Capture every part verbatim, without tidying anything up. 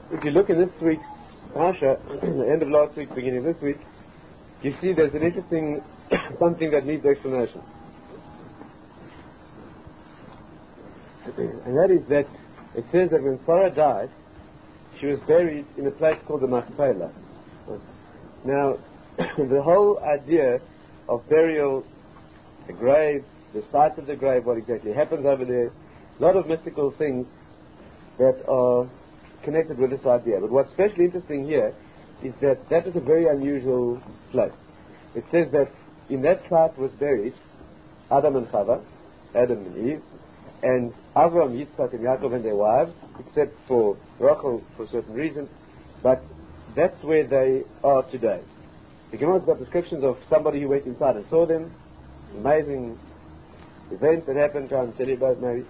if you look in this week's Parsha, the end of last week, beginning of this week, you see there's an interesting something that needs explanation. And that is that it says that when Sarah died, she was buried in a place called the Machpelah. Now, the whole idea of burial, the grave, the site of the grave, what exactly happens over there, a lot of mystical things that are connected with this idea. But what's especially interesting here is that that is a very unusual place. It says that in that site was buried Adam and Chava, Adam and Eve, and Avram, Yitzchak, and Yaakov and their wives, except for Rachel for a certain reason, but that's where they are today. The Gemara's got descriptions of somebody who went inside and saw them, amazing event that happened, trying to tell you about maybe.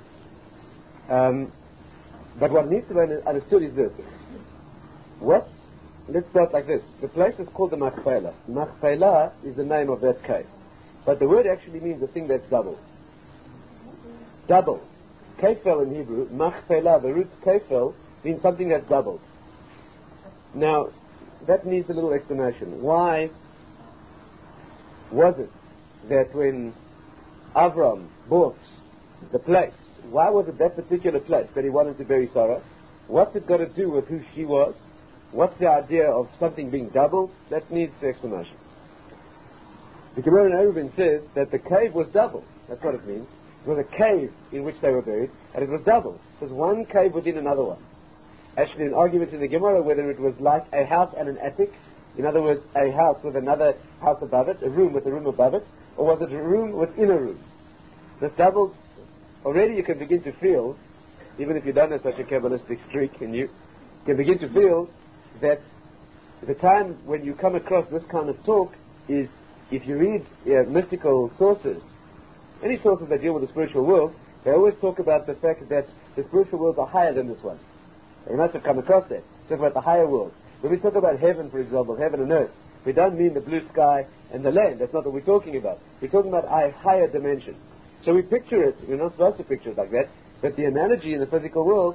Um, but what needs to be understood is this. What? Let's start like this. The place is called the Machpelah. Machpelah is the name of that cave. But the word actually means a thing that's double. Double. Kefel in Hebrew, Machpelah, the root Kefel, means something that's doubled. Now, that needs a little explanation. Why was it that when Avram bought the place, why was it that particular place that he wanted to bury Sarah? What's it got to do with who she was? What's the idea of something being doubled? That needs the explanation. The Gemara in Eruvin says that the cave was double. That's what it means. It was a cave in which they were buried, and it was double. It was one cave within another one. Actually, an argument in the Gemara whether it was like a house and an attic, in other words, a house with another house above it, a room with a room above it, or was it a room within a room? This doubled. Already you can begin to feel, even if you don't have such a Kabbalistic streak in you, you can begin to feel that the time when you come across this kind of talk is if you read uh, mystical sources, any sources that deal with the spiritual world, they always talk about the fact that the spiritual worlds are higher than this one. You must have come across that. Talk about the higher world. When we talk about heaven, for example, heaven and earth, we don't mean the blue sky and the land. That's not what we're talking about. We're talking about a higher dimension. So we picture it, we're not supposed to picture it like that, but the analogy in the physical world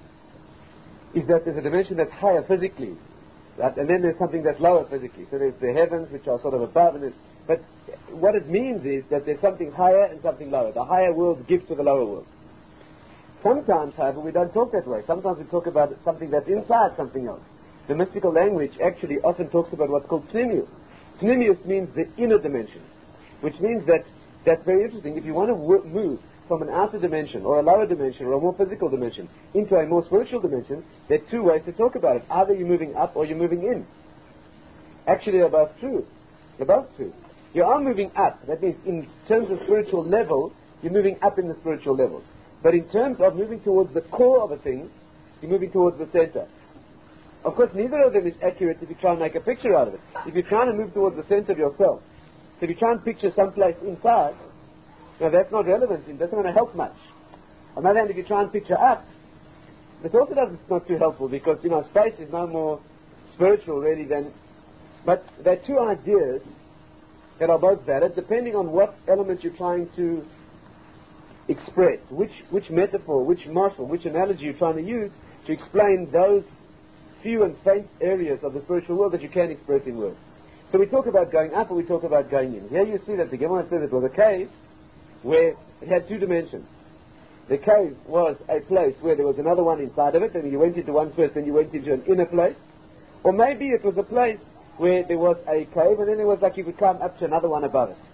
is that there's a dimension that's higher physically, right? And then there's something that's lower physically. So there's the heavens, which are sort of above, and but what it means is that there's something higher and something lower. The higher world gives to the lower world. Sometimes, however, we don't talk that way. Sometimes we talk about something that's inside something else. The mystical language actually often talks about what's called pnimius. Pnimius means the inner dimension, which means that that's very interesting. If you want to w- move from an outer dimension or a lower dimension or a more physical dimension into a more spiritual dimension, there are two ways to talk about it. Either you're moving up or you're moving in. Actually, they're both true. They're both true. You are moving up. That means in terms of spiritual level, you're moving up in the spiritual levels. But in terms of moving towards the core of a thing, you're moving towards the center. Of course, neither of them is accurate if you try and make a picture out of it. If you're trying to move towards the center of yourself, so if you try and picture someplace inside, now that's not relevant. It doesn't going to help much. On the other hand, if you try and picture up, this also doesn't, it's not too helpful because, you know, space is no more spiritual really than... But there are two ideas that are both valid depending on what element you're trying to express, which which metaphor, which marshal, which analogy you're trying to use to explain those few and faint areas of the spiritual world that you can express in words. So we talk about going up or we talk about going in. Here you see that the Gemara says it was a cave where it had two dimensions. The cave was a place where there was another one inside of it, and you went into one first and you went into an inner place. Or maybe it was a place where there was a cave and then there was like you could climb up to another one above it.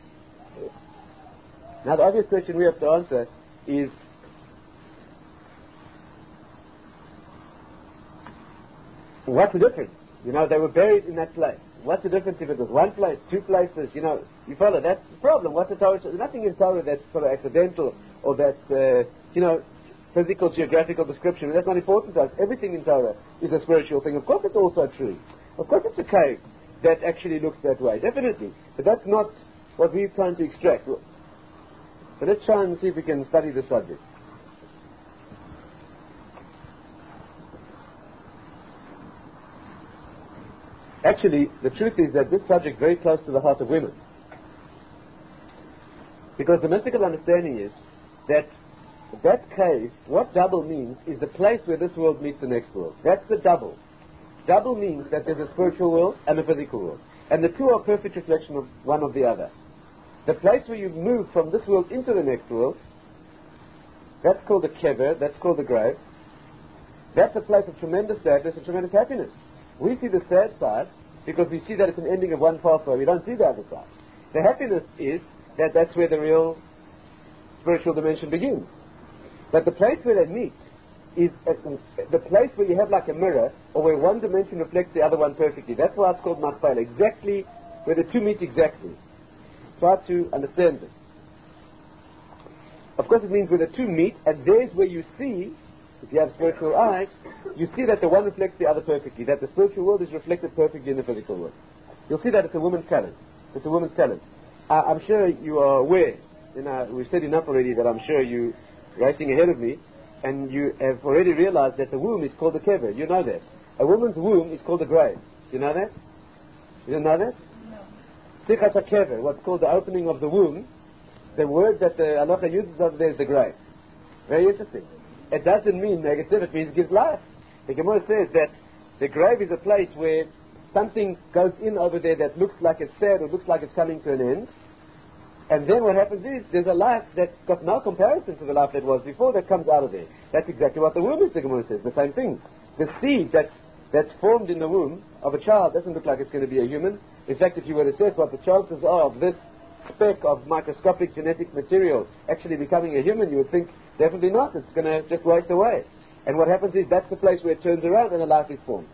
Now the obvious question we have to answer is, what's the difference? You know, they were buried in that place. What's the difference if it was one place, two places? You know, you follow, that's the problem. What's the Torah? There's nothing in Torah that's sort of accidental or that's, uh, you know, physical, geographical description. That's not important to us. Everything in Torah is a spiritual thing. Of course it's also a tree. Of course it's a cave that actually looks that way, definitely. But that's not what we're trying to extract. So let's try and see if we can study the subject. Actually, the truth is that this subject is very close to the heart of women. Because the mystical understanding is that that cave, what double means is the place where this world meets the next world. That's the double. Double means that there's a spiritual world and a physical world. And the two are perfect reflection of one of the other. The place where you move from this world into the next world, that's called the kever, that's called the grave. That's a place of tremendous sadness and tremendous happiness. We see the sad side because we see that it's an ending of one pathway. We don't see the other side. The happiness is that that's where the real spiritual dimension begins. But the place where they meet is at the place where you have like a mirror, or where one dimension reflects the other one perfectly. That's why it's called Machpelah, exactly where the two meet exactly. Try to understand this. Of course it means where the two meet, and there's where you see, if you have spiritual eyes, you see that the one reflects the other perfectly, that the spiritual world is reflected perfectly in the physical world. You'll see that it's a woman's talent. It's a woman's talent. Uh, I'm sure you are aware, you know, we've said enough already that I'm sure you're racing ahead of me, and you have already realized that the womb is called the kever. You know that. A woman's womb is called the grave. You know that? You don't know that? No. Sichas HaKever, what's called the opening of the womb, the word that the halacha uses over there is the grave. Very interesting. It doesn't mean negative, it means it gives life. The Gemara says that the grave is a place where something goes in over there that looks like it's sad or looks like it's coming to an end. And then what happens is, there's a life that's got no comparison to the life that was before that comes out of there. That's exactly what the womb is, the Gemara says, the same thing. The seed that's, that's formed in the womb of a child doesn't look like it's going to be a human. In fact, if you were to assess what the chances are of this speck of microscopic genetic material actually becoming a human, you would think, definitely not, it's going to just waste away. And what happens is, that's the place where it turns around and a life is formed.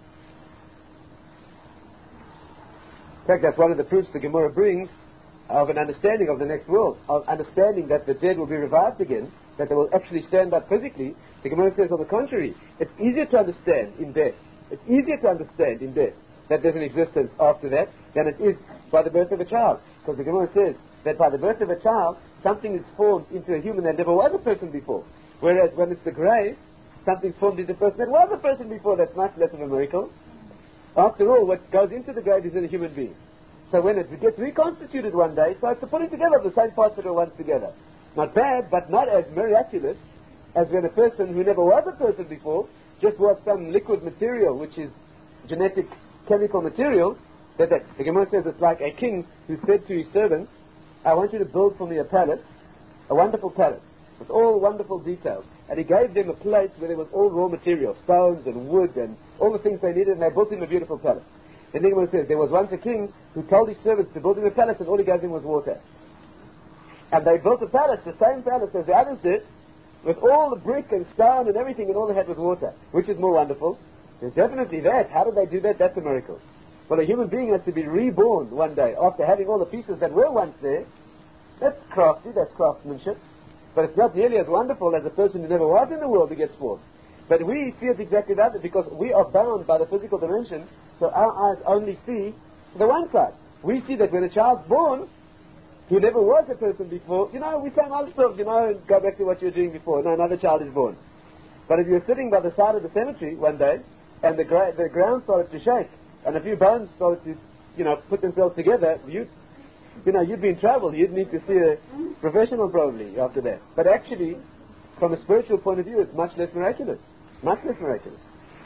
In fact, that's one of the proofs the Gemara brings of an understanding of the next world, of understanding that the dead will be revived again, that they will actually stand up physically. The Gemara says, on the contrary, it's easier to understand in death. It's easier to understand in death that there's an existence after that than it is by the birth of a child. Because the Gemara says that by the birth of a child, something is formed into a human that never was a person before. Whereas when it's the grave, something's formed into a person that was a person before. That's much less of a miracle. After all, what goes into the grave is in a human being. So when it gets reconstituted one day, so it's the putting together of the same parts that were once together. Not bad, but not as miraculous as when a person who never was a person before just was some liquid material, which is genetic chemical material. That, that the Gemara says it's like a king who said to his servants, I want you to build for me a palace, a wonderful palace, with all wonderful details. And he gave them a place where there was all raw material, stones and wood and all the things they needed, and they built him a beautiful palace. The Gemara says there was once a king who told his servants to build him a palace, and all he gave them was water. And they built a palace, the same palace as the others did, with all the brick and stone and everything, and all they had was water. Which is more wonderful? There's definitely that. How did they do that? That's a miracle. Well, a human being has to be reborn one day after having all the pieces that were once there. That's crafty, that's craftsmanship. But it's not nearly as wonderful as a person who never was in the world who gets born. But we see it exactly that, because we are bound by the physical dimension, so our eyes only see the one side. We see that when a child's born, who never was a person before, you know, we say ourselves, you know, go back to what you were doing before. No, another child is born. But if you're sitting by the side of the cemetery one day, and the, gra- the ground started to shake, and a few bones started to, you know, put themselves together, you, you know, you'd be in trouble. You'd need to see a professional probably after that. But actually, from a spiritual point of view, it's much less miraculous. Much less miraculous.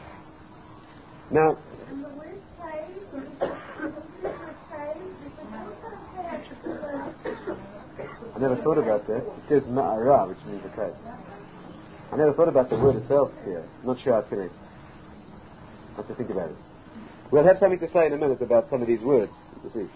Now, I never thought about that. It says ma'ara, which means a cave. I never thought about the word itself here. Not sure how it's going to... I have to think about it. We'll have something to say in a minute about some of these words, you see.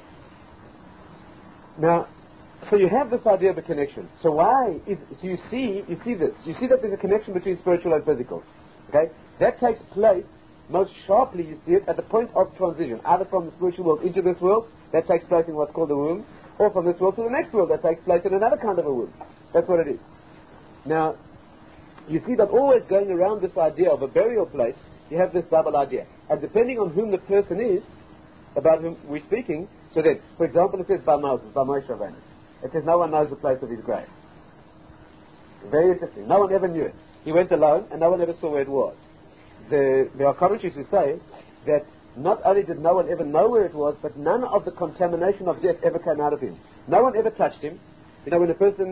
Now, so you have this idea of a connection. So why is... So you see, you see this. You see that there's a connection between spiritual and physical. Okay? That takes place, most sharply you see it, at the point of transition. Either from the spiritual world into this world, that takes place in what's called the womb, or from this world to the next world, that takes place in another kind of a womb. That's what it is. Now, you see that always going around this idea of a burial place, you have this double idea. And depending on whom the person is, about whom we're speaking, so then, for example, it says by Moses, by Moshe Rabbeinu. It says no one knows the place of his grave. Very interesting. No one ever knew it. He went alone, and no one ever saw where it was. The, there are commentaries who say that not only did no one ever know where it was, but none of the contamination of death ever came out of him. No one ever touched him. You know, when a person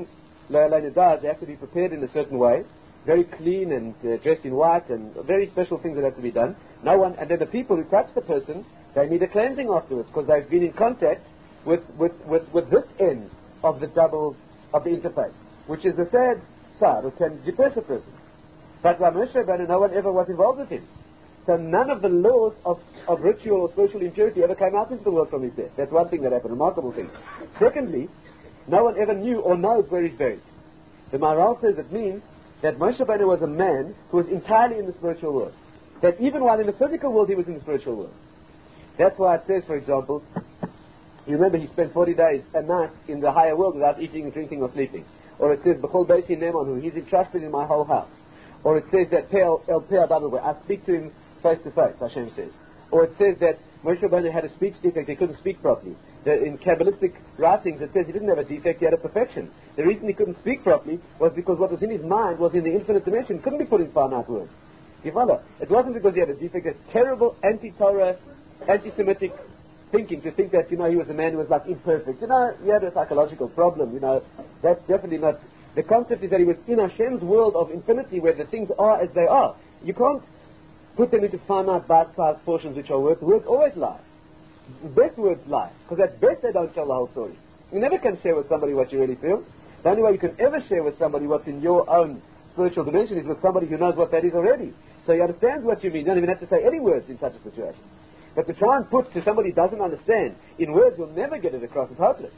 Lo Elena dies, they have to be prepared in a certain way, very clean and uh, dressed in white, and very special things that have to be done. No one, and then the people who touch the person, they need a cleansing afterwards because they've been in contact with, with, with, with this end of the double, of the interface, which is the third side, which can depress a person. But by Moshe Rabbeinu, no one ever was involved with him. So none of the laws of, of ritual or spiritual impurity ever came out into the world from his death. That's one thing that happened, a remarkable thing. Secondly, no one ever knew or knows where he's buried. The Maharal says it means that Moshe Rabbeinu was a man who was entirely in the spiritual world. That even while in the physical world, he was in the spiritual world. That's why it says, for example, you remember he spent forty days a night in the higher world without eating, drinking, or sleeping. Or it says, B'chol Beisi Ne'emanu, he's entrusted in my whole house. Or it says that El Pei Adamo, I speak to him face to face, Hashem says. Or it says that Moshe Rabbeinu had a speech defect, he couldn't speak properly. That in Kabbalistic writings it says he didn't have a defect, he had a perfection. The reason he couldn't speak properly was because what was in his mind was in the infinite dimension, couldn't be put in finite words. You follow? It wasn't because he had a defect, it's terrible anti-Torah, anti-Semitic thinking to think that, you know, he was a man who was like imperfect. You know, he had a psychological problem, you know, that's definitely not. The concept is that he was in Hashem's world of infinity where the things are as they are. You can't put them into finite bite-sized portions which are words. Words always lie. Best words lie, because at best they don't tell the whole story. You never can share with somebody what you really feel. The only way you can ever share with somebody what's in your own spiritual dimension is with somebody who knows what that is already. So he understands what you mean. You don't even have to say any words in such a situation. But to try and put to somebody who doesn't understand in words, you'll never get it across. It's hopeless.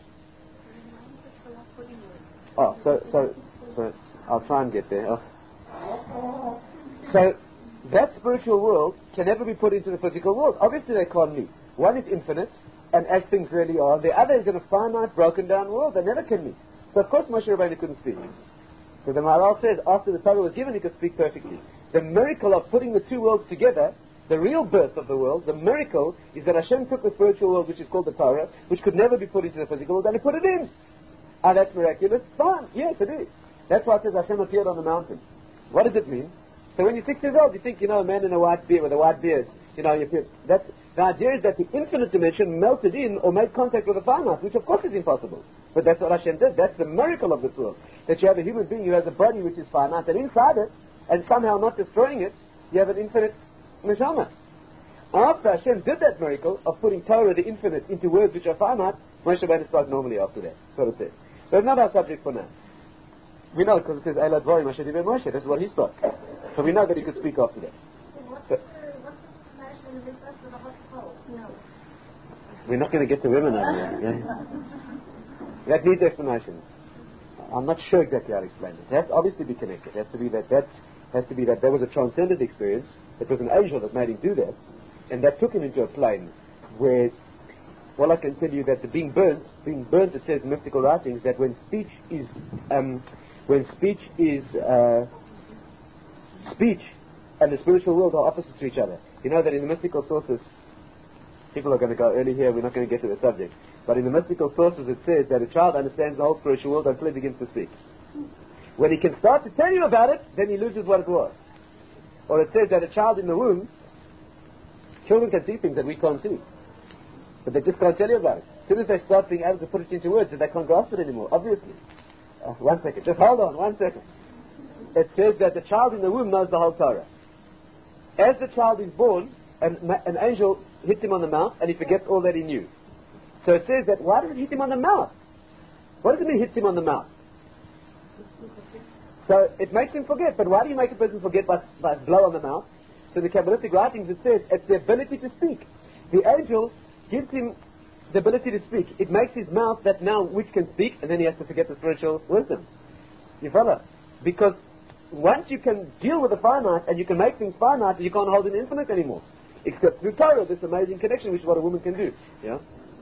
Oh, so, so, so, I'll try and get there. Oh. So, that spiritual world can never be put into the physical world. Obviously they can't meet. One is infinite, and as things really are. The other is in a finite, broken down world. They never can meet. So of course Moshe Rabbeinu couldn't speak. So the Maharal says, after the Torah was given, he could speak perfectly. The miracle of putting the two worlds together, the real birth of the world, the miracle is that Hashem took the spiritual world, which is called the Torah, which could never be put into the physical world, and he put it in. Ah, that's miraculous. Fine. Yes, it is. That's why it says Hashem appeared on the mountain. What does it mean? So when you're six years old, you think, you know, a man in a white beard with a white beard, you know, you appear. That's, the idea is that the infinite dimension melted in or made contact with the finite, which of course is impossible. But that's what Hashem did. That's the miracle of this world. That you have a human being who has a body which is finite, and inside it, and somehow not destroying it, you have an infinite neshama. After Hashem did that miracle of putting Torah, the infinite, into words which are finite, Moshe Rabbeinu spoke normally after that. That's what it says. But it's not our subject for now. We know because it says, Eila Dvarim Asher Diber Moshe. This is what he spoke. So we know that he could speak after that. So, we're not going to get to women over here. Yeah? That needs explanation. I'm not sure exactly how to explain it. It has to obviously be connected. It has to be that that has to be that there was a transcendent experience. It was an angel that made him do that, and that took him into a plane where. Well, I can tell you that the being burnt, being burnt, it says in mystical writings that when speech is, um, when speech is, uh, speech and the spiritual world are opposites to each other. You know that in the mystical sources, people are going to go early here, we're not going to get to the subject, but in the mystical sources it says that a child understands the whole spiritual world until he begins to speak. When he can start to tell you about it, then he loses what it was. Or it says that a child in the womb, children can see things that we can't see. But they just can't tell you about it. As soon as they start being able to put it into words, then they can't grasp it anymore, obviously. Uh, one second. Just hold on, one second. It says that the child in the womb knows the whole Torah. As the child is born, an, an angel hits him on the mouth, and he forgets all that he knew. So it says that, why does it hit him on the mouth? What does it mean, hits him on the mouth? So it makes him forget. But why do you make a person forget by, by a blow on the mouth? So in the Kabbalistic writings it says, it's the ability to speak. The angel gives him the ability to speak. It makes his mouth that now which can speak, and then he has to forget the spiritual wisdom. You follow? Because once you can deal with the finite and you can make things finite, you can't hold an infinite anymore. Except through Torah, this amazing connection, which is what a woman can do. Yeah?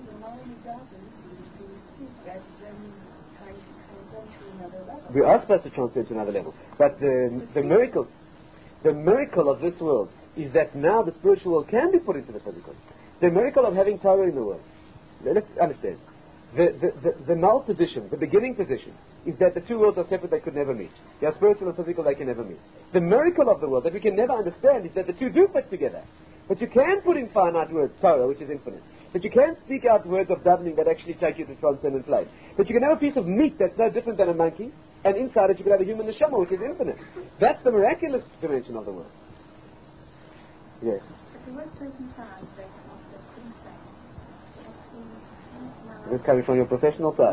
We are supposed to transcend to another level. But the, the miracle, the miracle of this world is that now the spiritual world can be put into the physical. The miracle of having Torah in the world. Let's understand. The, the, the, the null position, the beginning position, is that the two worlds are separate, they could never meet. They are spiritual and physical, they can never meet. The miracle of the world that we can never understand is that the two do fit together. But you can put in finite words, Torah, which is infinite. But you can speak out words of doubling that actually take you to transcendent plane. But you can have a piece of meat that's no different than a monkey, and inside it you could have a human neshama, which is infinite. That's the miraculous dimension of the world. Yes. This is coming from your professional side.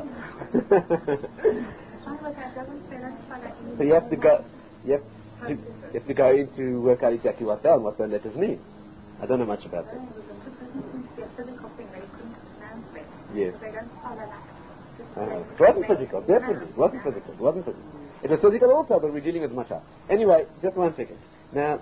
So you have to go, you have to, you have to go in to work out exactly what they are and what those letters mean. I don't know much about that. Yes. Uh, it wasn't physical, definitely. It wasn't physical. It wasn't physical. It was physical also, but we're dealing with Mashiach. Anyway, just one second. Now,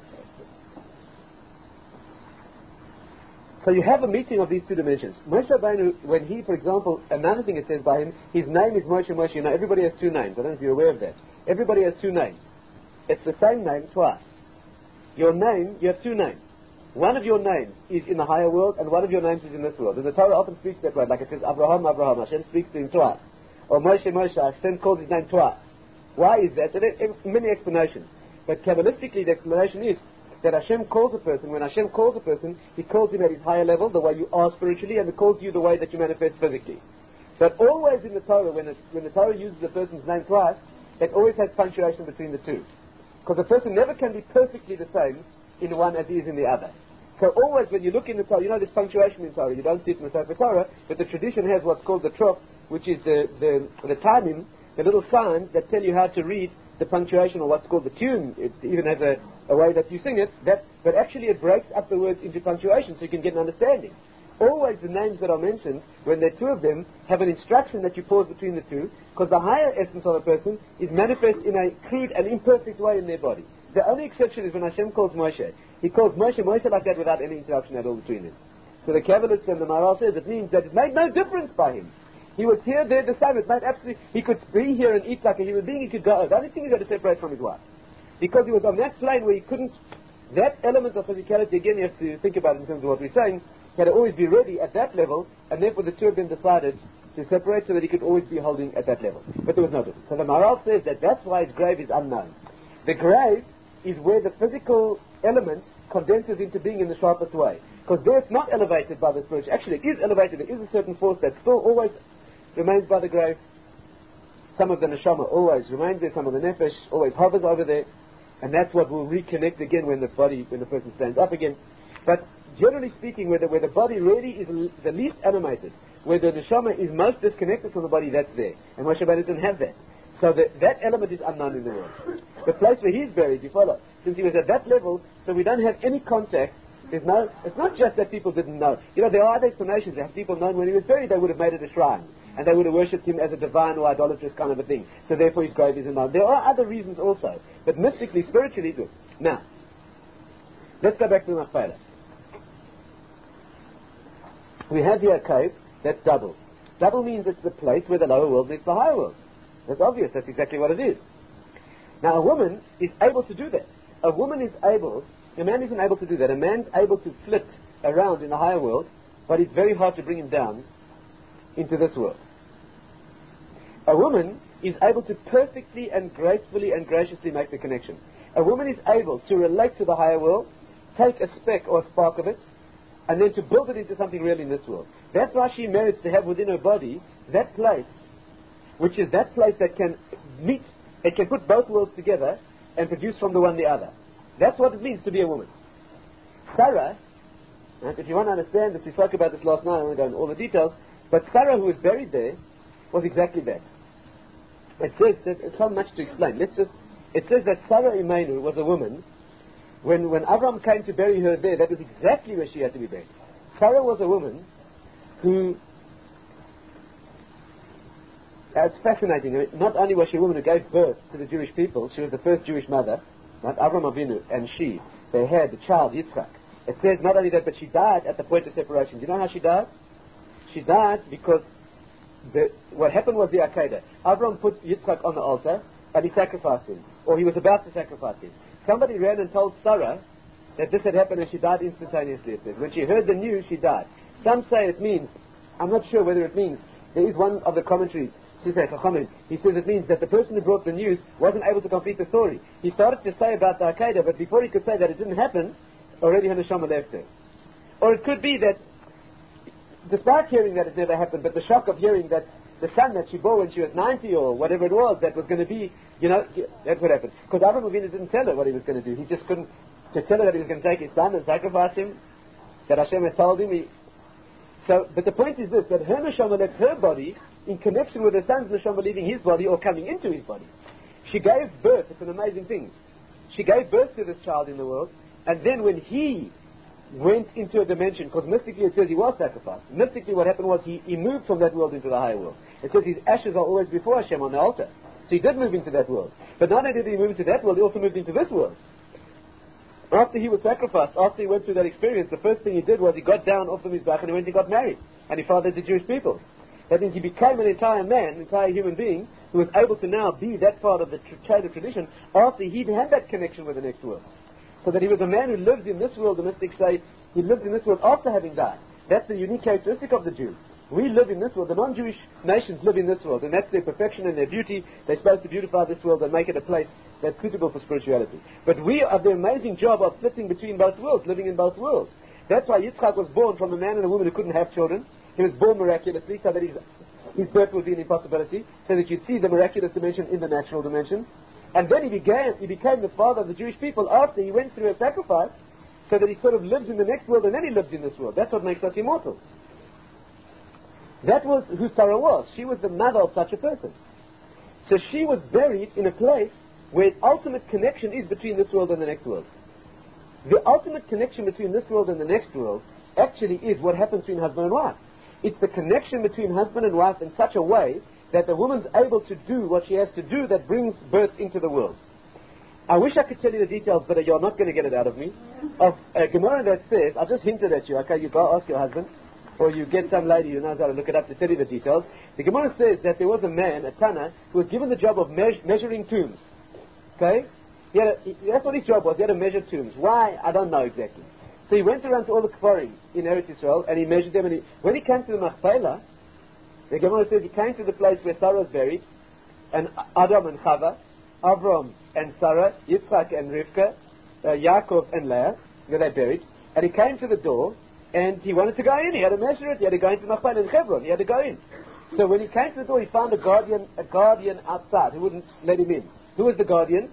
so you have a meeting of these two dimensions. Moshe Rabbeinu, when he, for example, another thing it says by him, his name is Moshe Moshe. You know, everybody has two names. I don't know if you're aware of that. Everybody has two names. It's the same name twice. Your name, you have two names. One of your names is in the higher world, and one of your names is in this world. And the Torah often speaks that way, like it says, Abraham, Abraham. Hashem speaks to him twice. Or Moshe, Moshe. Hashem calls his name twice. Why is that? There are many explanations. But Kabbalistically, the explanation is that Hashem calls a person. When Hashem calls a person, He calls him at his higher level, the way you are spiritually, and He calls you the way that you manifest physically. But always in the Torah, when, it, when the Torah uses a person's name twice, it always has punctuation between the two. Because a person never can be perfectly the same in one as he is in the other. So always when you look in the Torah, you know there's punctuation in Torah. You don't see it in the Sefer Torah, but the tradition has what's called the trop, which is the, the, the timing, the little signs that tell you how to read the punctuation, or what's called the tune. It even has a, a way that you sing it, that, but actually it breaks up the words into punctuation so you can get an understanding. Always the names that are mentioned, when there are two of them, have an instruction that you pause between the two, because the higher essence of a person is manifest in a crude and imperfect way in their body. The only exception is when Hashem calls Moshe. He calls Moshe Moshe like that without any interruption at all between them. So the Kabbalists and the Maharal says it means that it made no difference by him. He was here, there, the same. It made absolutely... He could be here and eat like a human being. He could go... The only thing he had to separate from his wife. Because he was on that plane where he couldn't... That element of physicality, again, you have to think about it in terms of what we're saying, he had to always be ready at that level, and therefore the two of them decided to separate so that he could always be holding at that level. But there was no difference. So the Maharal says that that's why his grave is unknown. The grave is where the physical element condenses into being in the sharpest way. Because there it's not elevated by the spiritual. Actually, it is elevated. There is a certain force that still always remains by the grave. Some of the neshama always remains there. Some of the nefesh always hovers over there. And that's what will reconnect again when the body, when the person stands up again. But generally speaking, where the, where the body really is l- the least animated, where the neshama is most disconnected from the body, that's there. And Moshe Rabbeinu didn't have that. So the, that element is unknown in the world. The place where he's buried, you follow, since he was at that level, so we don't have any contact. There's no, it's not just that people didn't know. You know, there are other explanations. Have people known when he was buried, they would have made it a shrine. And they would have worshipped him as a divine or idolatrous kind of a thing. So therefore his grave is unknown. There are other reasons also. But mystically, spiritually, good. Now, let's go back to the Machpelah. We have here a cave that's double. Double means it's the place where the lower world meets the higher world. That's obvious. That's exactly what it is. Now, a woman is able to do that. A woman is able, a man isn't able to do that. A man's able to flit around in the higher world, but it's very hard to bring him down into this world. A woman is able to perfectly and gracefully and graciously make the connection. A woman is able to relate to the higher world, take a speck or a spark of it, and then to build it into something real in this world. That's why she merits to have within her body that place, which is that place that can meet, it can put both worlds together and produce from the one the other. That's what it means to be a woman. Sarah, and if you want to understand this, we spoke about this last night, I won't go into all the details, but Sarah, who was buried there, was exactly that. It says that it's not much to explain. Let's just, it says that Sarah Imenu was a woman. When, when Avram came to bury her there, that was exactly where she had to be buried. Sarah was a woman who, uh, it's fascinating. I mean, not only was she a woman who gave birth to the Jewish people, she was the first Jewish mother, right? Avram Avinu and she, they had the child Yitzchak. It says not only that, but she died at the point of separation. Do you know how she died? She died because the, what happened was the Akedah. Avram put Yitzchak on the altar and he sacrificed him, or he was about to sacrifice him. Somebody ran and told Sarah that this had happened and she died instantaneously, it says. When she heard the news, she died. Some say it means, I'm not sure whether it means, there is one of the commentaries, he says it means that the person who brought the news wasn't able to complete the story. He started to say about the Akedah, but before he could say that it didn't happen, already her neshama left her. Or it could be that, despite hearing that it never happened, but the shock of hearing that the son that she bore when she was ninety or whatever it was, that was going to be, you know, that's what happened. Because Avram Avinu didn't tell her what he was going to do. He just couldn't, to tell her that he was going to take his son and sacrifice him, that Hashem had told him. He, so, but the point is this, that her neshama left her body in connection with her son's neshama leaving his body or coming into his body. She gave birth. It's an amazing thing. She gave birth to this child in the world, and then when he went into a dimension, because mystically it says he was sacrificed. Mystically what happened was he, he moved from that world into the higher world. It says his ashes are always before Hashem on the altar. So he did move into that world. But not only did he move into that world, he also moved into this world. After he was sacrificed, after he went through that experience, the first thing he did was he got down off of his back and he went and got married. And he fathered the Jewish people. That means he became an entire man, an entire human being, who was able to now be that part of the tr- chain of tradition after he'd had that connection with the next world. So that he was a man who lived in this world, the mystics say, he lived in this world after having died. That's the unique characteristic of the Jew. We live in this world. The non-Jewish nations live in this world, and that's their perfection and their beauty. They're supposed to beautify this world and make it a place that's suitable for spirituality. But we have the amazing job of flitting between both worlds, living in both worlds. That's why Yitzchak was born from a man and a woman who couldn't have children. He was born miraculously, so that his, his birth would be an impossibility, so that you'd see the miraculous dimension in the natural dimension. And then he began, he became the father of the Jewish people after he went through a sacrifice, so that he sort of lives in the next world and then he lives in this world. That's what makes us immortal. That was who Sarah was. She was the mother of such a person. So she was buried in a place where ultimate connection is between this world and the next world. The ultimate connection between this world and the next world actually is what happens between husband and wife. It's the connection between husband and wife in such a way that the woman's able to do what she has to do that brings birth into the world. I wish I could tell you the details, but you're not going to get it out of me. Of a Gemara that says, I just hinted at you, okay, you go ask your husband, or you get some lady who knows how to look it up to tell you the details. The Gemara says that there was a man, a Tana, who was given the job of me- measuring tombs. Okay? He had a, he, that's what his job was. He had to measure tombs. Why? I don't know exactly. So he went around to all the Kfarim in Eretz Yisrael, and he measured them, and he, when he came to the Machpelah, the Gemara says he came to the place where Sarah was buried, and Adam and Chava, Avram and Sarah, Yitzchak and Rivka, uh, Yaakov and Leah, where they buried, and he came to the door, and he wanted to go in. He had to measure it. He had to go into Machpelah in Hebron. He had to go in. So when he came to the door, he found a guardian, a guardian outside who wouldn't let him in. Who was the guardian?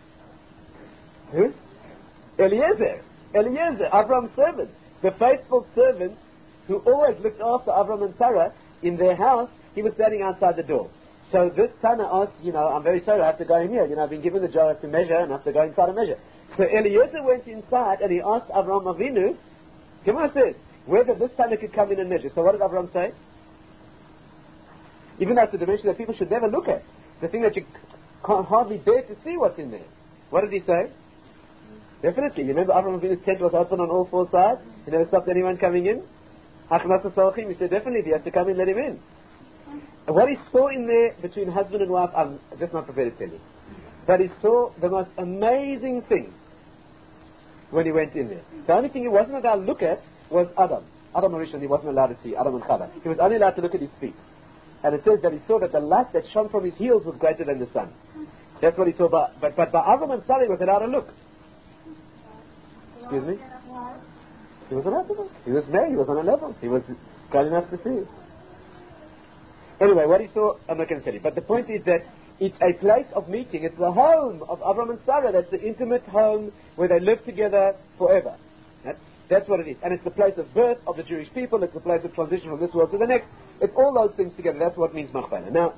Who? Eliezer. Eliezer, Avram's servant, the faithful servant who always looked after Avram and Sarah in their house. He was standing outside the door. So this Tana asked, you know, I'm very sorry, I have to go in here. You know, I've been given the job, I have to measure, and I have to go inside and measure. So Eliezer went inside, and he asked Avram Avinu, Gemara says, whether this Tana could come in and measure. So what did Avram say? Even though it's a dimension that people should never look at. The thing that you can't hardly bear to see what's in there. What did he say? Definitely. You remember Avram Avinu's tent was open on all four sides? He never stopped anyone coming in? He said, definitely, he has to come in, let him in. And what he saw in there between husband and wife, I'm just not prepared to tell you. But he saw the most amazing thing when he went in there. The only thing he wasn't allowed to look at was Adam. Adam Arishon, he wasn't allowed to see, Adam and Chava. He was only allowed to look at his feet. And it says that he saw that the light that shone from his heels was greater than the sun. That's what he saw. By, but, but by Avram and Sarah, he was allowed to look. Excuse me? He was allowed to look. He was married. He was on a level. He was good enough to see. Anyway, what he saw, I'm not going to tell you. But the point is that it's a place of meeting. It's the home of Avram and Sarah. That's the intimate home where they live together forever. That's, that's what it is. And it's the place of birth of the Jewish people. It's the place of transition from this world to the next. It's all those things together. That's what means Machpelah. Now,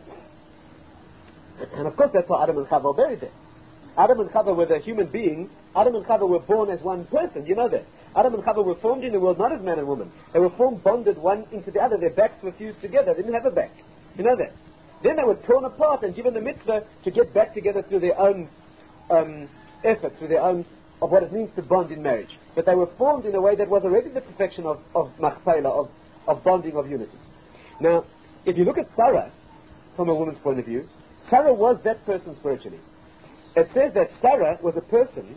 and of course that's why Adam and Chava are buried there. Adam and Chava were the human beings. Adam and Chava were born as one person. You know that. Adam and Chava were formed in the world not as man and woman. They were formed, bonded one into the other. Their backs were fused together. They didn't have a back. You know that. Then they were torn apart and given the mitzvah to get back together through their own um, effort, through their own, of what it means to bond in marriage. But they were formed in a way that was already the perfection of, of Machpelah, of, of bonding, of unity. Now, if you look at Sarah, from a woman's point of view, Sarah was that person spiritually. It says that Sarah was a person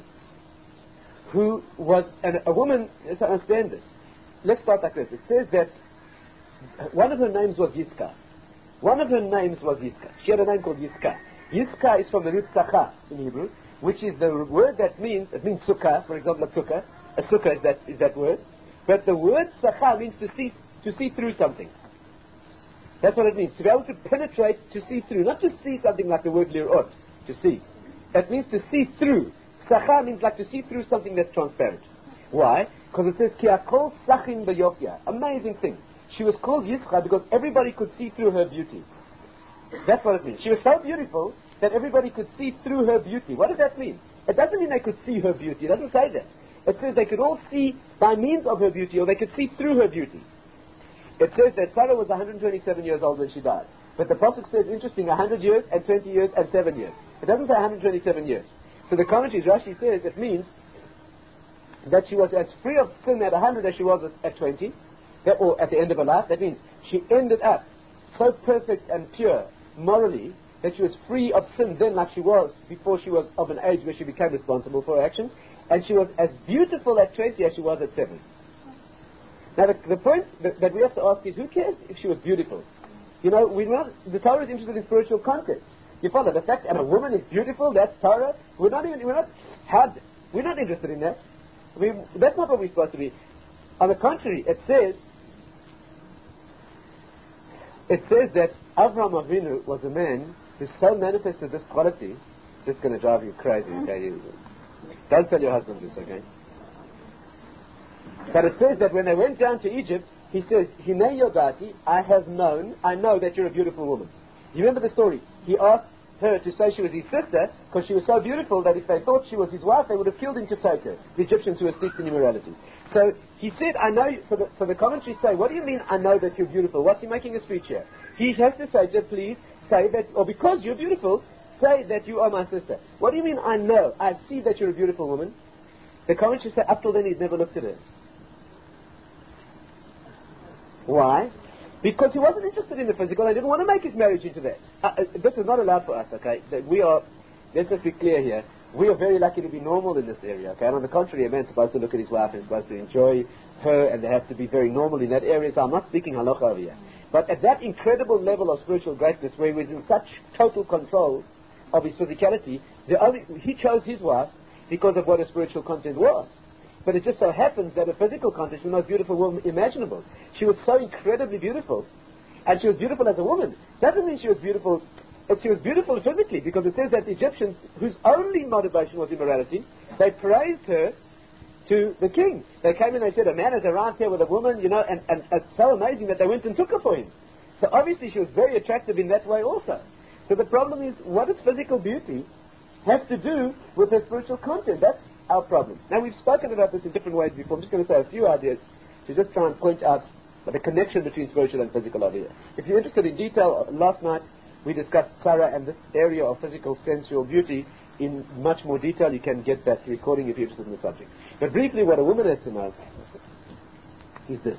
who was an, a woman. Let's understand this. Let's start like this. It says that one of her names was Yitzka. One of her names was Yitzka. She had a name called Yitzka. Yitzka is from the root Sacha in Hebrew, which is the word that means, it means sukkah, for example, a sukkah. A sukkah is that, is that word. But the word Sacha means to see, to see through something. That's what it means. To be able to penetrate, to see through. Not to see something like the word lirot, to see. That means to see through. Sacha means like to see through something that's transparent. Why? Because it says, Ki akol sachin b'yofya. Amazing thing. She was called Yischa because everybody could see through her beauty. That's what it means. She was so beautiful that everybody could see through her beauty. What does that mean? It doesn't mean they could see her beauty. It doesn't say that. It says they could all see by means of her beauty, or they could see through her beauty. It says that Sarah was one hundred twenty-seven years old when she died. But the Prophet says, interesting, one hundred years and twenty years and seven years. It doesn't say one hundred twenty-seven years. So the commentaries, Rashi says, it means that she was as free of sin at one hundred as she was at, at twenty, that, or at the end of her life. That means she ended up so perfect and pure morally that she was free of sin then like she was before she was of an age where she became responsible for her actions. And she was as beautiful at twenty as she was at seven. Now the, the point that, that we have to ask is, who cares if she was beautiful? You know, we're not, the Torah is interested in spiritual content. You follow the fact that a woman is beautiful, that's Torah. We're not even, we're not, had, we're not interested in that. We, that's not what we're supposed to be. On the contrary, it says, it says that Avraham Avinu was a man who so manifested this quality. This is going to drive you crazy, okay? You, don't tell your husband this, okay? But it says that when they went down to Egypt, he says, Hinei Yodati, I have known, I know that you're a beautiful woman. You remember the story? He asked her to say she was his sister because she was so beautiful that if they thought she was his wife, they would have killed him to take her, the Egyptians who were steeped in immorality. So he said, I know, so the, so the commentaries say, what do you mean, I know that you're beautiful? What's he making a speech here? He has to say, just please say that, or because you're beautiful, say that you are my sister. What do you mean, I know? I see that you're a beautiful woman. The commentaries say, up till then he'd never looked at her. Why? Because he wasn't interested in the physical. He didn't want to make his marriage into that. Uh, uh, this is not allowed for us, okay? That we are, let's just be clear here, we are very lucky to be normal in this area, okay? And on the contrary, a man's supposed to look at his wife and supposed to enjoy her, and they have to be very normal in that area. So I'm not speaking halacha over here. But at that incredible level of spiritual greatness, where he was in such total control of his physicality, the only, he chose his wife because of what her spiritual content was. But it just so happens that her physical content is the most beautiful woman imaginable. She was so incredibly beautiful, and she was beautiful as a woman. Doesn't mean she was beautiful, she was beautiful physically, because it says that the Egyptians, whose only motivation was immorality, they praised her to the king. They came in and they said, a man is around here with a woman, you know, and, and it's so amazing that they went and took her for him. So obviously she was very attractive in that way also. So the problem is, what does physical beauty have to do with her spiritual content? That's our problem. Now, we've spoken about this in different ways before. I'm just going to say a few ideas to just try and point out the connection between spiritual and physical over here. If you're interested in detail, last night we discussed Sarah and this area of physical sensual beauty in much more detail. You can get that recording if you're interested in the subject. But briefly, what a woman has to know is this.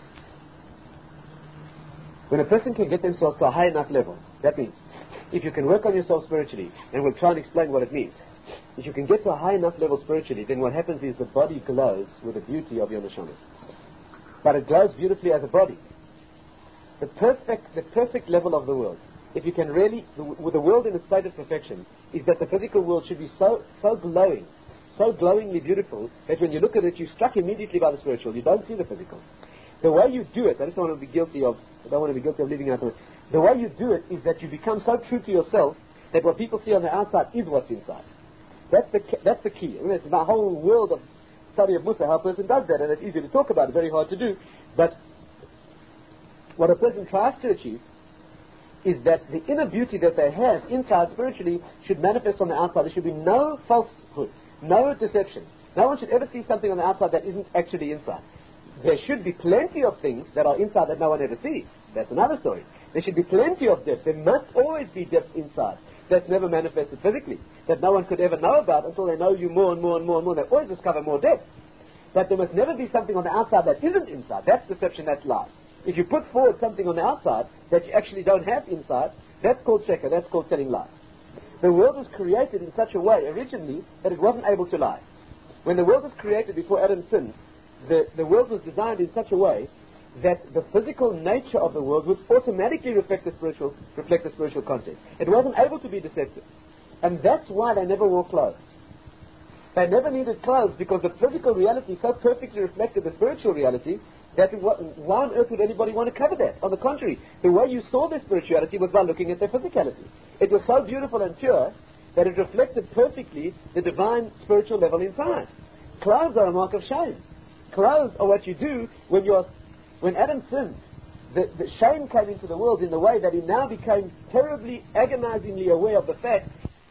When a person can get themselves to a high enough level, that means if you can work on yourself spiritually, and we'll try and explain what it means. If you can get to a high enough level spiritually, then what happens is the body glows with the beauty of your neshama. But it glows beautifully as a body. The perfect, the perfect level of the world, if you can really, the, with the world in a state of perfection, is that the physical world should be so, so glowing, so glowingly beautiful, that when you look at it, you're struck immediately by the spiritual. You don't see the physical. The way you do it, I just don't want to be guilty of, I don't want to be guilty of living out of it. The way you do it is that you become so true to yourself that what people see on the outside is what's inside. That's the that's the key. I mean, it's the whole world of study of Musa, how a person does that, and it's easy to talk about, it's very hard to do. But what a person tries to achieve is that the inner beauty that they have inside spiritually should manifest on the outside. There should be no falsehood, no deception. No one should ever see something on the outside that isn't actually inside. There should be plenty of things that are inside that no one ever sees. That's another story. There should be plenty of depth. There must always be depth inside that's never manifested physically, that no one could ever know about until they know you more and more and more and more. They always discover more depth. But there must never be something on the outside that isn't inside. That's deception, that's lies. If you put forward something on the outside that you actually don't have inside, that's called sheker, that's called telling lies. The world was created in such a way originally that it wasn't able to lie. When the world was created before Adam sinned, the, the world was designed in such a way that the physical nature of the world would automatically reflect the spiritual, reflect the spiritual content. It wasn't able to be deceptive. And that's why they never wore clothes. They never needed clothes because the physical reality so perfectly reflected the spiritual reality That what, why on earth would anybody want to cover that? On the contrary, the way you saw their spirituality was by looking at their physicality. It was so beautiful and pure that it reflected perfectly the divine spiritual level inside. Clothes are a mark of shame. Clothes are what you do when you're, when Adam sinned. The, the shame came into the world in the way that he now became terribly, agonizingly aware of the fact.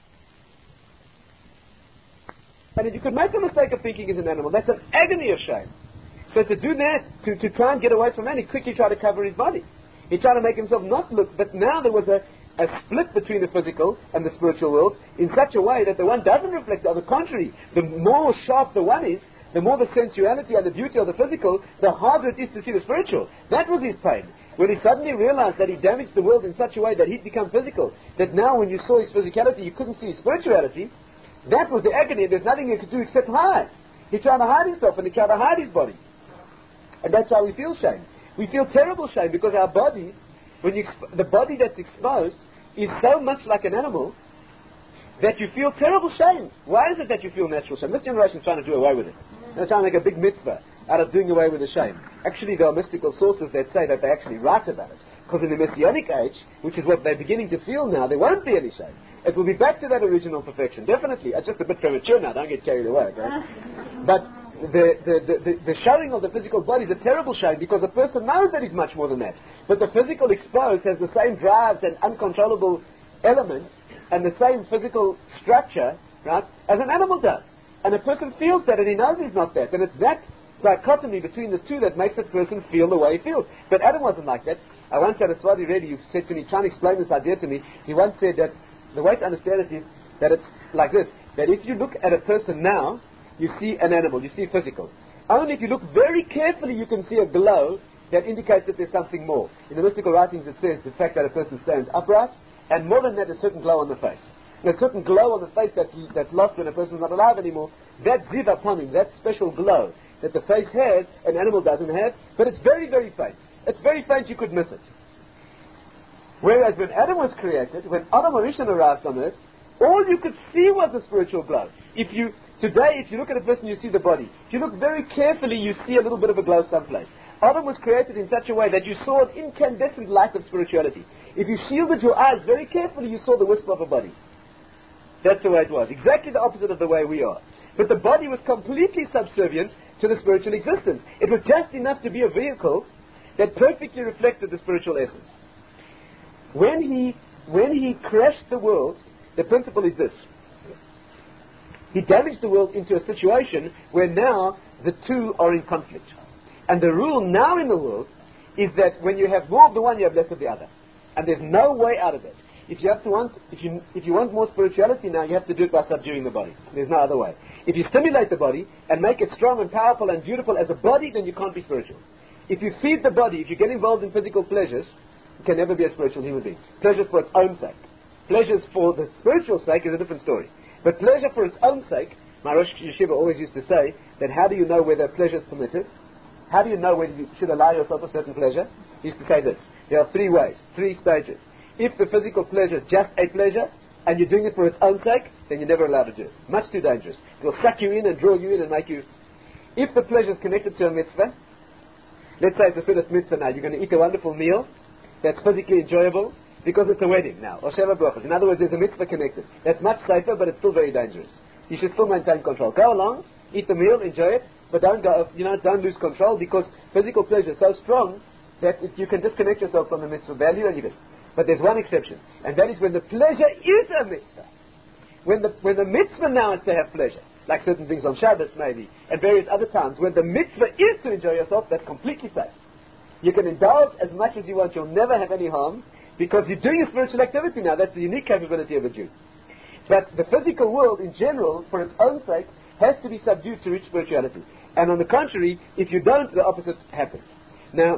And if you could make the mistake of thinking he's an animal, that's an agony of shame. So to do that, to, to try and get away from that, he quickly tried to cover his body. He tried to make himself not look, but now there was a, a split between the physical and the spiritual world in such a way that the one doesn't reflect the other. On the contrary, the more sharp the one is, the more the sensuality and the beauty of the physical, the harder it is to see the spiritual. That was his pain. When he suddenly realized that he damaged the world in such a way that he'd become physical, that now when you saw his physicality, you couldn't see his spirituality, that was the agony, and there's nothing he could do except hide. He tried to hide himself, and he tried to hide his body. And that's why we feel shame. We feel terrible shame because our body, when you exp- the body that's exposed, is so much like an animal that you feel terrible shame. Why is it that you feel natural shame? This generation is trying to do away with it. They're trying to make a big mitzvah out of doing away with the shame. Actually, there are mystical sources that say that they're actually right about it. Because in the Messianic age, which is what they're beginning to feel now, there won't be any shame. It will be back to that original perfection, definitely. It's just a bit premature now, don't get carried away, okay? But the, the, the, the, the showing of the physical body is a terrible shame because a person knows that he's much more than that. But the physical exposed has the same drives and uncontrollable elements and the same physical structure, right, as an animal does. And a person feels that and he knows he's not that. And it's that dichotomy between the two that makes a person feel the way he feels. But Adam wasn't like that. I once had a Swati Reddy who said to me, trying to explain this idea to me, he once said that the way to understand it is that it's like this, that if you look at a person now, you see an animal, you see physical. Only if you look very carefully you can see a glow that indicates that there's something more. In the mystical writings it says the fact that a person stands upright, and more than that, a certain glow on the face. And a certain glow on the face that's, that's lost when a person's not alive anymore, that ziv upon him, that special glow that the face has, an animal doesn't have, but it's very, very faint. It's very faint, you could miss it. Whereas when Adam was created, when Adam Harishon arrived on earth, all you could see was the spiritual glow. If you, today, if you look at a person, you see the body. If you look very carefully, you see a little bit of a glow someplace. Adam was created in such a way that you saw an incandescent light of spirituality. If you shielded your eyes very carefully, you saw the wisp of a body. That's the way it was. Exactly the opposite of the way we are. But the body was completely subservient to the spiritual existence. It was just enough to be a vehicle that perfectly reflected the spiritual essence. When he, when he crashed the world, the principle is this. He damaged the world into a situation where now the two are in conflict. And the rule now in the world is that when you have more of the one, you have less of the other. And there's no way out of it. If you have to want, if you, if you want more spirituality now, you have to do it by subduing the body. There's no other way. If you stimulate the body and make it strong and powerful and beautiful as a body, then you can't be spiritual. If you feed the body, if you get involved in physical pleasures, you can never be a spiritual human being. Pleasures for its own sake. Pleasures for the spiritual sake is a different story. But pleasure for its own sake, my Rosh Yeshiva always used to say that how do you know whether pleasure is permitted? How do you know whether you should allow yourself a certain pleasure? He used to say this. There are three ways, three stages. If the physical pleasure is just a pleasure, and you're doing it for its own sake, then you're never allowed to do it. Much too dangerous. It will suck you in and draw you in and make you... If the pleasure is connected to a mitzvah, let's say it's a Sudas mitzvah now, you're going to eat a wonderful meal that's physically enjoyable because it's a wedding now, or Sheva Brachos. In other words, there's a mitzvah connected. That's much safer, but it's still very dangerous. You should still maintain control. Go along, eat the meal, enjoy it, but don't go, you know, don't lose control because physical pleasure is so strong that if you can disconnect yourself from the mitzvah value and you can. But there's one exception, and that is when the pleasure is a mitzvah. When the, when the mitzvah now is to have pleasure, like certain things on Shabbos maybe, and various other times, when the mitzvah is to enjoy yourself, that's completely safe. You can indulge as much as you want, you'll never have any harm, because you're doing a spiritual activity now. That's the unique capability of a Jew. But the physical world in general, for its own sake, has to be subdued to reach spirituality. And on the contrary, if you don't, the opposite happens. Now,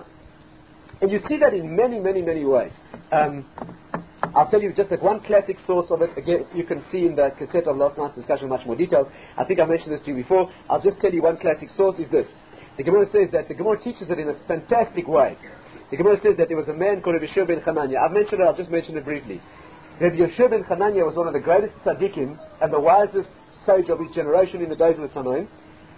and you see that in many, many, many ways. Um, I'll tell you just that one classic source of it, again, you can see in the cassette of last night's discussion in much more detail. I think I mentioned this to you before. I'll just tell you one classic source is this. The Gemara says that, the Gemara teaches it in a fantastic way. The Gemara says that there was a man called Rabbi Yehoshua ben Chananya. I've mentioned it, I'll just mention it briefly. Rabbi Yehoshua ben Chananya was one of the greatest tzaddikim and the wisest sage of his generation in the days of the Tanoim.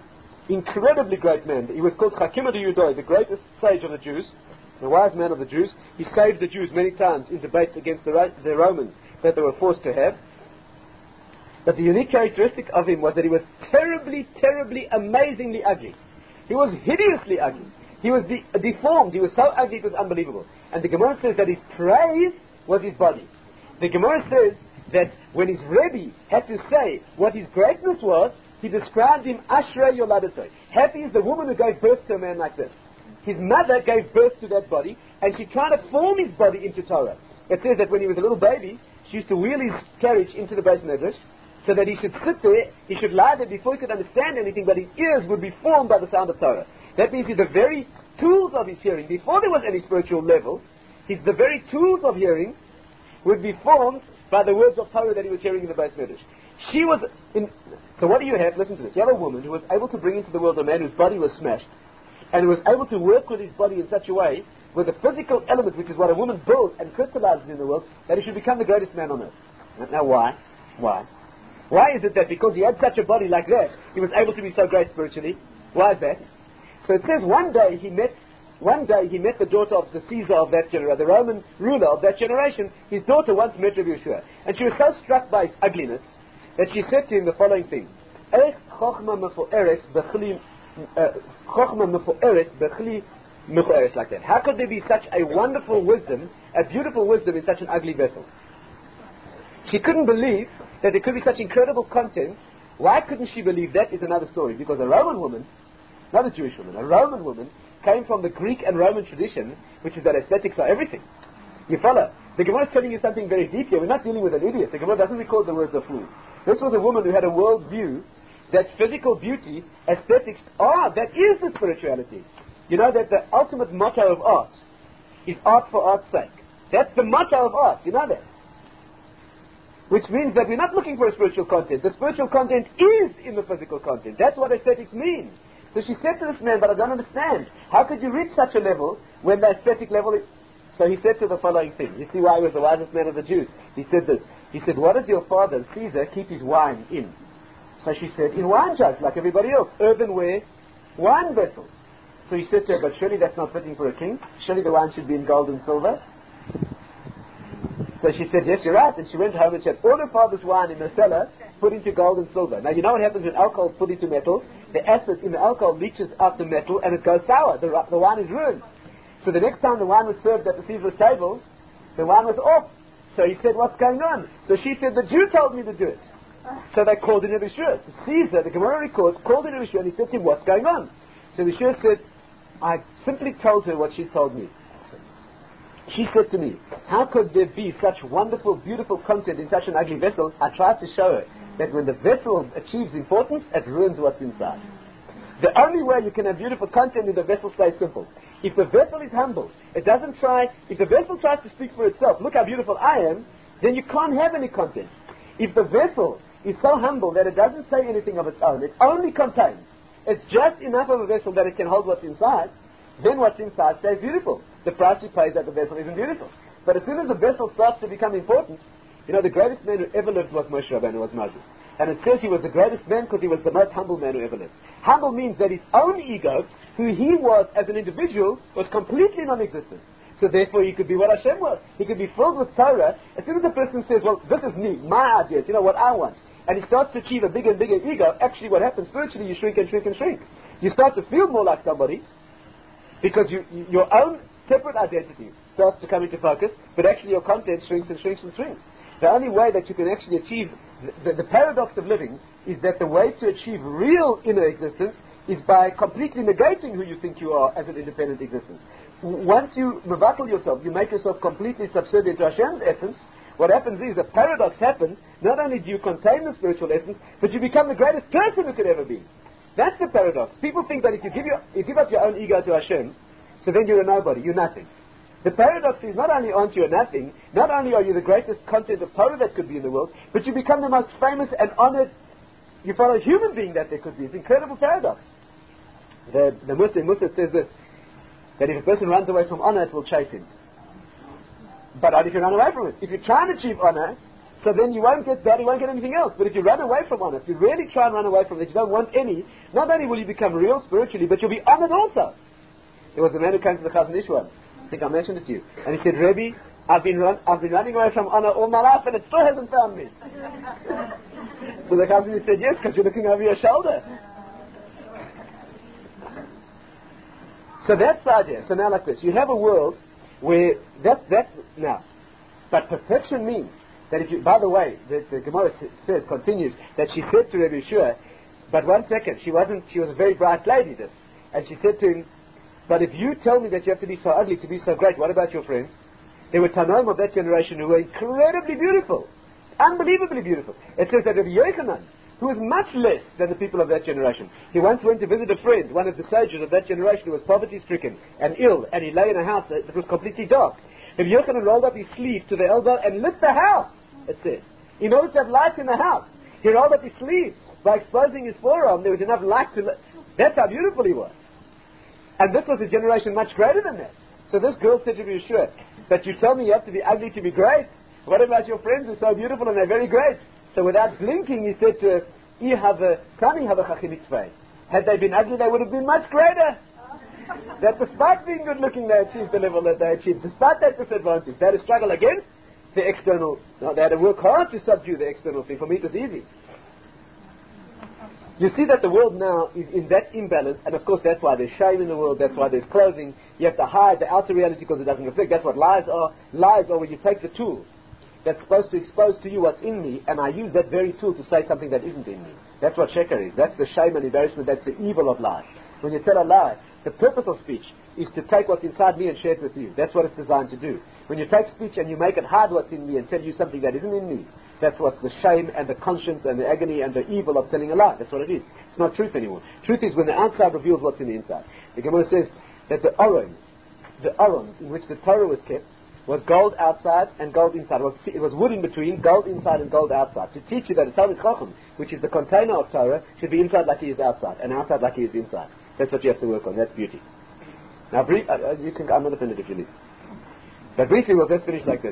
incredibly great man. He was called Chakim Yudoi, the greatest sage of the Jews, the wise man of the Jews. He saved the Jews many times in debates against the, the Romans that they were forced to have. But the unique characteristic of him was that he was terribly, terribly, amazingly ugly. He was hideously ugly. He was de- deformed. He was so ugly it was unbelievable. And the Gemara says that his praise was his body. The Gemara says that when his Rebbe had to say what his greatness was, he described him Ashrei Yoladatzoi. Happy is the woman who gave birth to a man like this. His mother gave birth to that body, and she tried to form his body into Torah. It says that when he was a little baby, she used to wheel his carriage into the Beis Medrash, so that he should sit there, he should lie there before he could understand anything, but his ears would be formed by the sound of Torah. That means he's the very tools of his hearing. Before there was any spiritual level, he's the very tools of hearing would be formed by the words of Torah that he was hearing in the Beis Medrash. She was in... So what do you have? Listen to this. You have a woman who was able to bring into the world a man whose body was smashed, and who was able to work with his body in such a way, with the physical element, which is what a woman builds and crystallizes in the world, that he should become the greatest man on earth. Now why? Why? Why is it that because he had such a body like that, he was able to be so great spiritually? Why is that? So it says one day he met, one day he met the daughter of the Caesar of that generation, the Roman ruler of that generation. His daughter once met Rabbi Yeshua, and she was so struck by his ugliness that she said to him the following thing: "Eich chochma mefoeres bechli, chochma mefoeres bechli mefoeres," like that. How could there be such a wonderful wisdom, a beautiful wisdom in such an ugly vessel? She couldn't believe that there could be such incredible content. Why couldn't she believe that is another story. Because a Roman woman, not a Jewish woman, a Roman woman came from the Greek and Roman tradition, which is that aesthetics are everything. You follow? The Gemara is telling you something very deep here. We're not dealing with an idiot. The Gemara doesn't record the words of fools. This was a woman who had a world view that physical beauty, aesthetics, ah, that is the spirituality. You know that the ultimate motto of art is art for art's sake. That's the motto of art. You know that? Which means that we're not looking for a spiritual content. The spiritual content is in the physical content. That's what aesthetics means. So she said to this man, "But I don't understand. How could you reach such a level when the aesthetic level is..." So he said to the following thing. You see why he was the wisest man of the Jews. He said this. He said, "What does your father, Caesar, keep his wine in?" So she said, "In wine jugs, like everybody else. Earthenware wine vessels." So he said to her, "But surely that's not fitting for a king. Surely the wine should be in gold and silver." So she said, "Yes, you're right." And she went home and she had all her father's wine in her cellar put into gold and silver. Now you know what happens when alcohol is put into metal? The acid in the alcohol leaches out the metal and it goes sour. The, the wine is ruined. So the next time the wine was served at the Caesar's table, the wine was off. So he said, "What's going on?" So she said, "The Jew told me to do it." So they called in Rabbi Yeshua. Caesar, the Gemara records, called in Rabbi Yeshua and he said to him, "What's going on?" So Rabbi Yeshua said, "I simply told her what she told me. She said to me, how could there be such wonderful, beautiful content in such an ugly vessel? I tried to show her that when the vessel achieves importance, it ruins what's inside. The only way you can have beautiful content is the vessel stays simple. If the vessel is humble, it doesn't try, if the vessel tries to speak for itself, look how beautiful I am, then you can't have any content. If the vessel is so humble that it doesn't say anything of its own, it only contains, it's just enough of a vessel that it can hold what's inside, then what's inside stays beautiful. The price you pay that the vessel isn't beautiful. But as soon as the vessel starts to become important, you know, the greatest man who ever lived was Moshe Rabbeinu, was Moses. And it says he was the greatest man because he was the most humble man who ever lived. Humble means that his own ego, who he was as an individual, was completely non-existent. So therefore he could be what Hashem was. He could be filled with Torah. As soon as the person says, well, this is me, my ideas, you know, what I want, and he starts to achieve a bigger and bigger ego, actually what happens spiritually, you shrink and shrink and shrink. You start to feel more like somebody because you, you, your own separate identity starts to come into focus, but actually your content shrinks and shrinks and shrinks. The only way that you can actually achieve, the, the, the paradox of living is that the way to achieve real inner existence is by completely negating who you think you are as an independent existence. Once you mevatel yourself, you make yourself completely subservient to Hashem's essence, what happens is a paradox happens. Not only do you contain the spiritual essence, but you become the greatest person who could ever be. That's the paradox. People think that if you give, your, you give up your own ego to Hashem, so then you're a nobody, you're nothing. The paradox is not only aren't you a nothing, not only are you the greatest content of Torah that could be in the world, but you become the most famous and honored, you follow human being that there could be. It's an incredible paradox. The, the Muslim, Muslim says this, that if a person runs away from honor, it will chase him. But how do you run away from it? If you try and achieve honor, So then you won't get that, you won't get anything else. But if you run away from honor, if you really try and run away from it, you don't want any, not only will you become real spiritually, but you'll be honored also. There was a man who came to the Chazon Ish once. I think I mentioned it to you. And he said, Rebbe, I've been, run, I've been running away from honor all my life and it still hasn't found me. So the Chazon Ish said, yes, because you're looking over your shoulder. So that's the idea. So now like this, you have a world where, that, that's, now, but perfection means that if you, by the way, the, the Gemara says, continues, that she said to Rebbe Yeshua, but one second, she wasn't, she was a very bright lady, this, and she said to him, but if you tell me that you have to be so ugly to be so great, what about your friends? There were Tanoim of that generation who were incredibly beautiful, unbelievably beautiful. It says that Rabbi Yochanan, who was much less than the people of that generation, he once went to visit a friend, one of the sages of that generation who was poverty-stricken and ill, and he lay in a house that was completely dark. Rabbi Yochanan rolled up his sleeve to the elbow and lit the house, it says, in order to have light in the house. He rolled up his sleeve. By exposing his forearm, there was enough light to... Li- That's how beautiful he was. And this was a generation much greater than that. So this girl said to Rabbi Yeshua, but you tell me you have to be ugly to be great? What about your friends who are so beautiful and they're very great? So without blinking, he said to her, "I have a Sami have a chachimitzvah." Had they been ugly, they would have been much greater. That despite being good looking, they achieved the level that they achieved. Despite that disadvantage, they had to struggle against the external. No, they had to work hard to subdue the external thing. For me, it was easy. You see that the world now is in that imbalance, and of course that's why there's shame in the world, that's why there's clothing. You have to hide the outer reality because it doesn't reflect. That's what lies are. Lies are when you take the tool that's supposed to expose to you what's in me, and I use that very tool to say something that isn't in me. That's what sheker is. That's the shame and embarrassment. That's the evil of lies. When you tell a lie, the purpose of speech is to take what's inside me and share it with you. That's what it's designed to do. When you take speech and you make it hide what's in me and tell you something that isn't in me, that's what's the shame and the conscience and the agony and the evil of telling a lie. That's what it is. It's not truth anymore. Truth is when the outside reveals what's in the inside. The Gemara says that the Aron, the Aron in which the Torah was kept, was gold outside and gold inside. It was, it was wood in between, gold inside and gold outside. To teach you that a Talmid Chacham, which is the container of Torah, should be inside like he is outside, and outside like he is inside. That's what you have to work on. That's beauty. Now, brief, uh, you can. I'm not offended if you leave. But briefly, we'll just finish like this.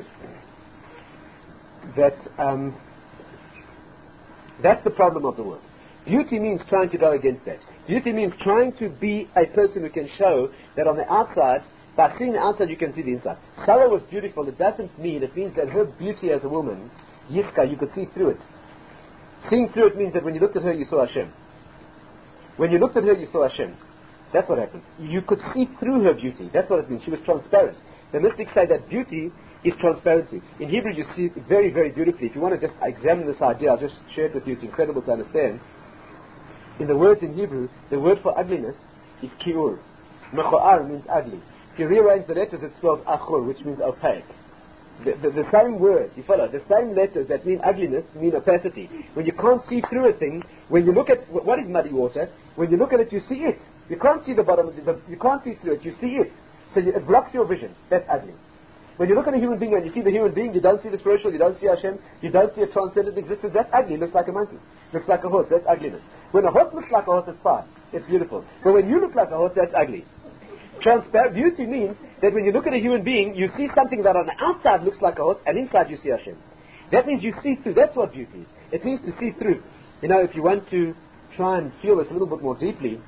That um, that's the problem of the world. Beauty means trying to go against that. Beauty means trying to be a person who can show that on the outside, by seeing the outside, you can see the inside. Sarah was beautiful. It doesn't mean, it means that her beauty as a woman, Yiska, you could see through it. Seeing through it means that when you looked at her, you saw Hashem. When you looked at her, you saw Hashem. That's what happened. You could see through her beauty. That's what it means. She was transparent. The mystics say that beauty is transparency. In Hebrew, you see it very, very beautifully. If you want to just examine this idea, I'll just share it with you. It's incredible to understand. In the words in Hebrew, the word for ugliness is ki'ur. Mecho'ar means ugly. If you rearrange the letters, it spells achur, which means opaque. The, the, the same words, you follow, the same letters that mean ugliness mean opacity. When you can't see through a thing, when you look at, what is muddy water? When you look at it, you see it. You can't see the bottom of it, you can't see through it, you see it. So you, it blocks your vision. That's ugly. When you look at a human being and you see the human being, you don't see the spiritual, you don't see Hashem, you don't see a transcendent existence, that's ugly. It looks like a monkey. Looks like a horse, that's ugliness. When a horse looks like a horse, it's fine. It's beautiful. But when you look like a horse, that's ugly. Transparent beauty means that when you look at a human being, you see something that on the outside looks like a horse, and inside you see Hashem. That means you see through. That's what beauty is. It means to see through. You know, if you want to try and feel this a little bit more deeply,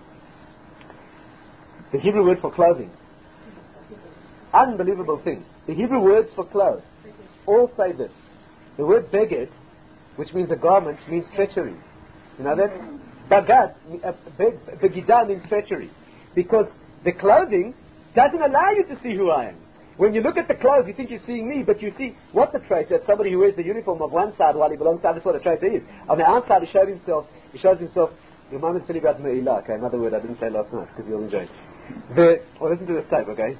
the Hebrew word for clothing, unbelievable thing. The Hebrew words for clothes all say this. The word beged, which means a garment, means treachery. You know that? Bagad, uh, begidah means treachery. Because the clothing doesn't allow you to see who I am. When you look at the clothes, you think you're seeing me, but you see what the traitor, somebody who wears the uniform of one side while he belongs to the other, that's what a traitor is. On the outside, he shows himself, he shows himself, your mom is telling about Me'ilah, okay, another word I didn't say last night, because you'll enjoy it. The, well, listen to this tape, okay?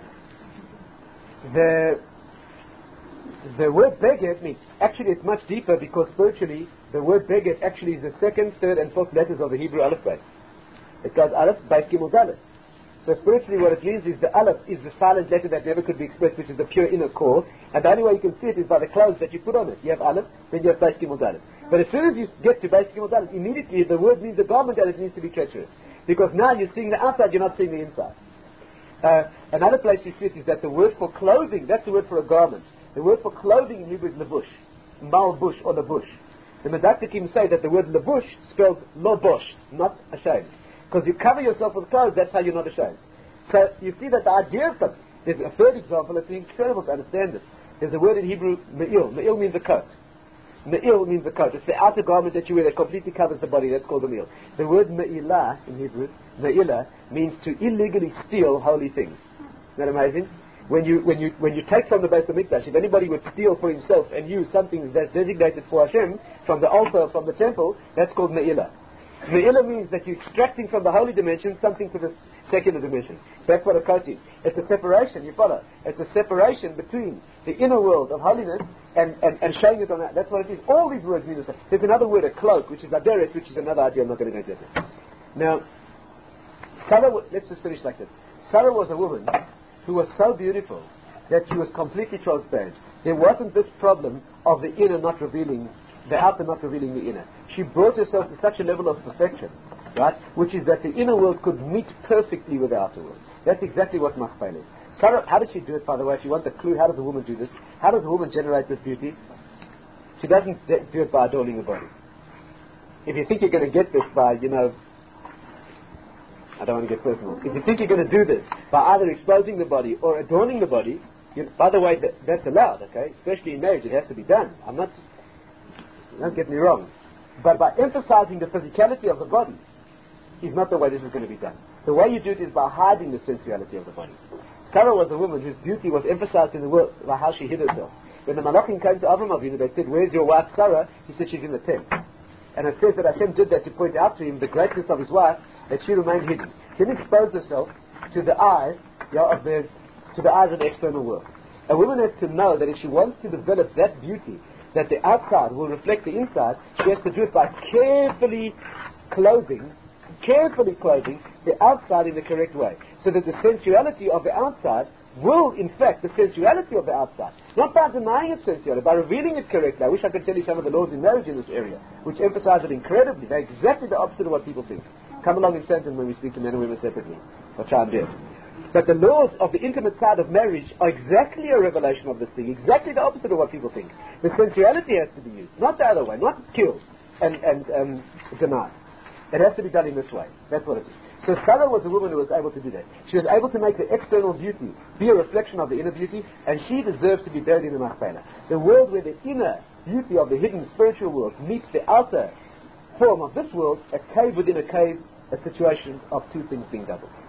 The, the word beged means, actually it's much deeper because spiritually, the word beged actually is the second, third, and fourth letters of the Hebrew Aleph base. It goes Aleph, Bais, Gimel, Dalet. So spiritually what it means is the Aleph is the silent letter that never could be expressed, which is the pure inner core, and the only way you can see it is by the clothes that you put on it. You have Aleph, then you have Bais, Gimel, Dalet. But as soon as you get to Bais, Gimel, Dalet, immediately the word means a garment and it needs to be treacherous. Because now you're seeing the outside, you're not seeing the inside. Uh, another place you see it is that the word for clothing, that's the word for a garment. The word for clothing in Hebrew is levush. malbush or lebush. The Medaktikim say that the word lebush spelled lobosh, not ashamed. Because you cover yourself with clothes, that's how you're not ashamed. So you see that the idea of something. There's a third example that's incredible to understand this. There's a word in Hebrew, me'il. Me'il means a coat. Me'il means a coat. It's the outer garment that you wear that completely covers the body. That's called a me'il. The word me'ilah in Hebrew, me'ilah, means to illegally steal holy things. Isn't that amazing? When you when you when you take from the Beit HaMikdash, if anybody would steal for himself and use something that's designated for Hashem from the altar, from the temple, that's called me'ilah. Me'ilah means that you're extracting from the holy dimension something to the secular dimension. That's what a coat is. It's a separation, you follow? It's a separation between the inner world of holiness and, and, and showing it on that. That's what it is. All these words mean the same. There's another word, a cloak, which is aderes, which is another idea. I'm not going to go into it. Now, Sarah, let's just finish like this. Sarah was a woman who was so beautiful that she was completely transparent. There wasn't this problem of the inner not revealing, the outer not revealing the inner. She brought herself to such a level of perfection, right, which is that the inner world could meet perfectly with the outer world. That's exactly what Machpelah is. Sarah, how does she do it, by the way? If you want the clue, how does a woman do this? How does a woman generate this beauty? She doesn't do it by adorning the body. If you think you're going to get this by, you know, I don't want to get personal. If you think you're going to do this by either exposing the body or adorning the body, you, by the way, that, that's allowed, okay? Especially in marriage, it has to be done. I'm not, don't get me wrong. But by emphasizing the physicality of the body is not the way this is going to be done. The way you do it is by hiding the sensuality of the body. Sarah was a woman whose beauty was emphasized in the world by how she hid herself. When the Malachim came to Avram Avinu, they said, "Where's your wife Sarah?" He said, "She's in the tent." And it says that Hashem did that to point out to him the greatness of his wife, that she remained hidden. She didn't expose herself to the eyes, yeah, of the, to the eyes of the external world. A woman has to know that if she wants to develop that beauty, that the outside will reflect the inside, she has to do it by carefully clothing, carefully clothing the outside in the correct way, so that the sensuality of the outside will, in fact, the sensuality of the outside, not by denying its sensuality, by revealing it correctly. I wish I could tell you some of the laws in marriage in this area, which emphasize it incredibly. They're exactly the opposite of what people think. Come along in Santon when we speak to men and women separately. I'll try and do it. But the laws of the intimate side of marriage are exactly a revelation of this thing, exactly the opposite of what people think. The sensuality has to be used, not the other way, not killed and, and um, denied. It has to be done in this way. That's what it is. So Sarah was a woman who was able to do that. She was able to make the external beauty be a reflection of the inner beauty, and she deserves to be buried in the Machpelah. The world where the inner beauty of the hidden spiritual world meets the outer form of this world, a cave within a cave, a situation of two things being doubled.